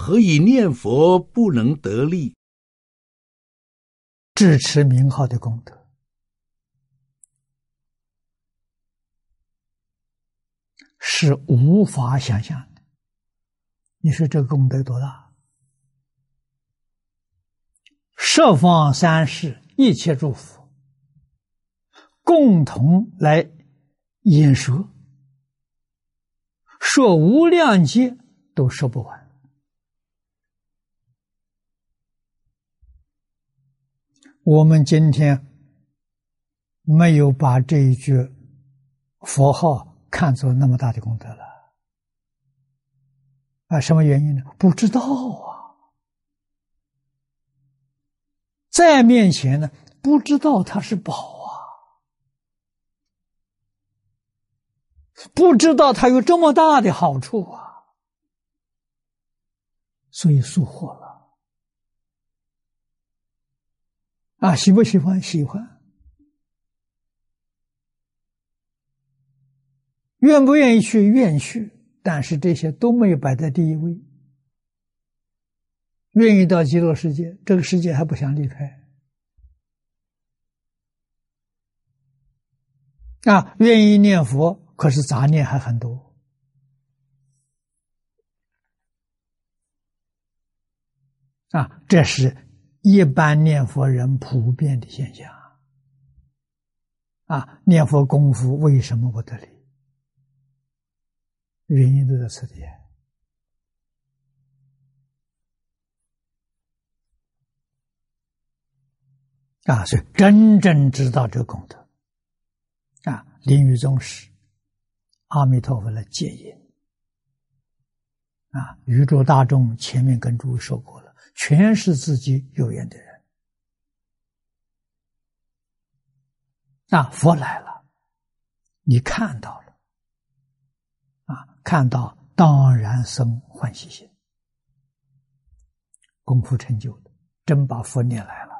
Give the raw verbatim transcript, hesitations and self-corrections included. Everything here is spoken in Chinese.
何以念佛不能得利？ 支持名号的功德是无法想象的。你说这个功德多大？十方三世一切诸佛共同来演说，说无量劫都说不完。我们今天没有把这一句佛号看作那么大的功德了啊！什么原因呢？不知道啊，在面前呢，不知道它是宝啊，不知道它有这么大的好处啊，所以疏忽了。啊，喜不喜欢？喜欢。愿不愿意去？愿去。但是这些都没有摆在第一位。愿意到极乐世界，这个世界还不想离开。啊，愿意念佛，可是杂念还很多。啊，这是一般念佛人普遍的现象。啊，念佛功夫为什么不得力？原因都在此地。啊，所以真正知道这个功德，啊，临于宗师，阿弥陀佛来接引。啊，宇宙大众前面跟诸位说过了，全是自己有缘的人。啊，佛来了，你看到了，啊，看到当然生欢喜心，功夫成就的，真把佛念来了。